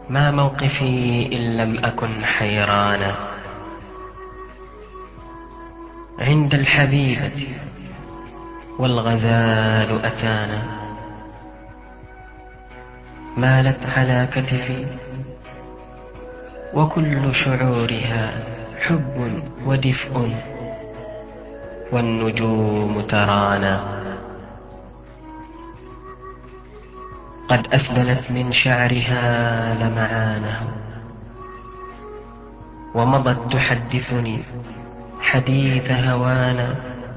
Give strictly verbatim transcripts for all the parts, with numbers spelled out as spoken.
ما موقفي إن لم أكن حيرانا عند الحبيبة والغزال أتانا. مالت على كتفي وكل شعورها حب ودفء، والنجوم ترانا. قد أسدلت من شعرها لمعانه، ومضت تحدثني حديث هوانا.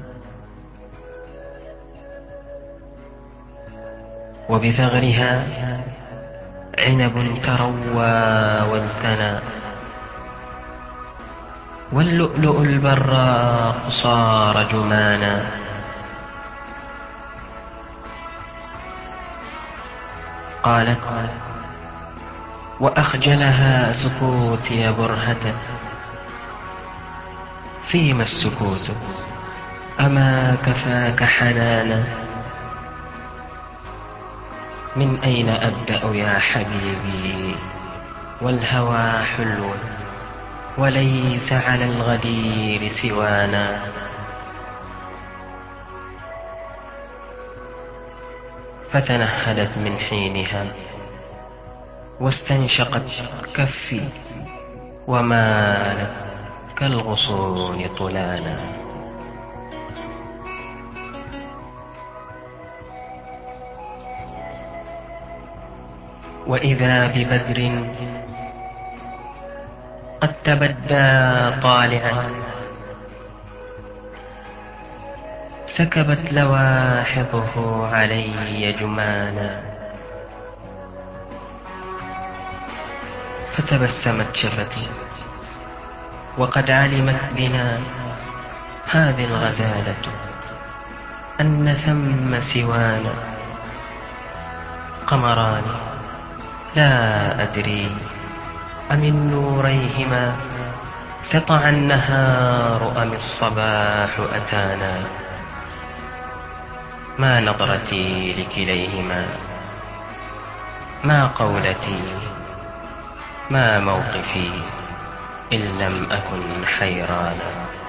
وبثغرها عنب تروى وانثنى، واللؤلؤ البراق صار جمانا. قالت: وأخجلها سكوتي برهة، فيما السكوت أما كفاك حنانا. من أين أبدأ يا حبيبي والهوى حلو، وليس على الغدير سوانا. فتنهدت من حينها واستنشقت كفي، ومالت كالغصون طلانا. وإذا ببدر قد تبدى طالعا، سكبت لواحظه علي جمانا. فتبسمت شفتي وقد علمت بنا هذه الغزالة أن ثم سوانا. قمران لا أدري أمن نوريهما سطع النهار أم الصباح أتانا. ما نظرتي لكليهما، ما قولتي، ما موقفي إن لم أكن حيرانا.